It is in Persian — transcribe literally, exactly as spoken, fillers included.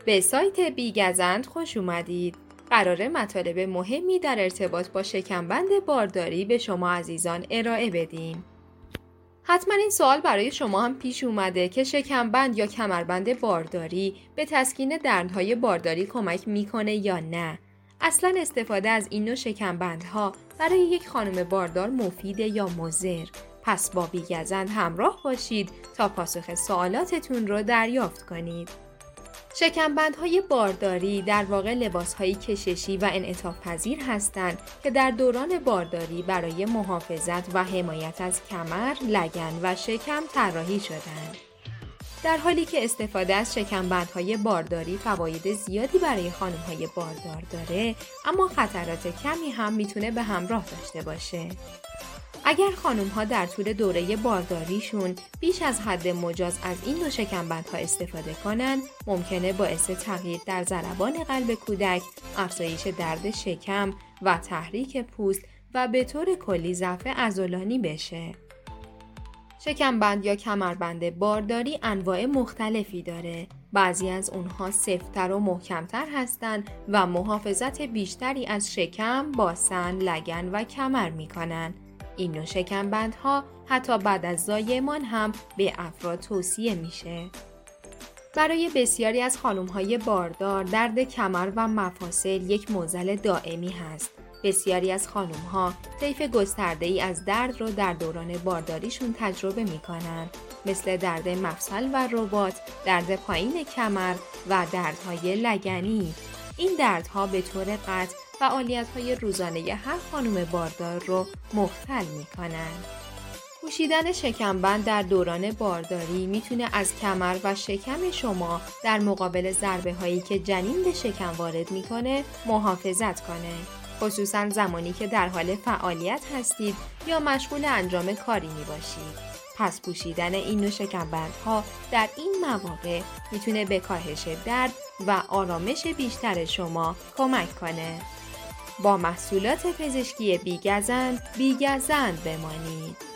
به سایت بیگزند خوش اومدید. قراره مطالب مهمی در ارتباط با شکمبند بارداری به شما عزیزان ارائه بدیم. حتما این سوال برای شما هم پیش اومده که شکمبند یا کمربند بارداری به تسکین دردهای بارداری کمک میکنه یا نه. اصلا استفاده از این نوع شکمبندها برای یک خانم باردار مفیده یا مضر؟ پس با بیگزند همراه باشید تا پاسخ سوالاتتون رو دریافت کنید. شکمبندهای بارداری در واقع لباسهای کششی و انعطاف پذیر هستند که در دوران بارداری برای محافظت و حمایت از کمر، لگن و شکم طراحی شدند. در حالی که استفاده از شکمبندهای بارداری فواید زیادی برای خانم‌های باردار داره، اما خطرات کمی هم میتونه به همراه داشته باشه. اگر خانم‌ها در طول دوره بارداریشون بیش از حد مجاز از این نوع شکمبندها استفاده کنن، ممکنه باعث تغییر در ضربان قلب کودک، افزایش درد شکم و تحریک پوست و به طور کلی ضعف عضلانی بشه. شکمبند یا کمربند بارداری انواع مختلفی داره. بعضی از اونها سفت‌تر و محکمتر هستن و محافظت بیشتری از شکم، باسن، لگن و کمر میکنن. این نوع شکمبندها حتی بعد از زایمان هم به افراد توصیه میشه. برای بسیاری از خانم‌های باردار درد کمر و مفاصل یک معضل دائمی هست. بسیاری از خانم‌ها طیف گسترده‌ای از درد رو در دوران بارداریشون تجربه می‌کنن، مثل درد مفصل و رباط، درد پایین کمر و دردهای لگنی. این دردها به طور قطع فعالیت‌های روزانه هر خانم باردار رو مختل می‌کنن. پوشیدن شکمبند در دوران بارداری میتونه از کمر و شکم شما در مقابل ضربه‌هایی که جنین به شکم وارد میکنه محافظت کنه، خصوصا زمانی که در حال فعالیت هستید یا مشغول انجام کاری میباشید. پس پوشیدن این نوع شکمبندها در این مواقع میتونه به کاهش درد و آرامش بیشتر شما کمک کنه. با محصولات پزشکی بیگزند، بیگزند بمانید.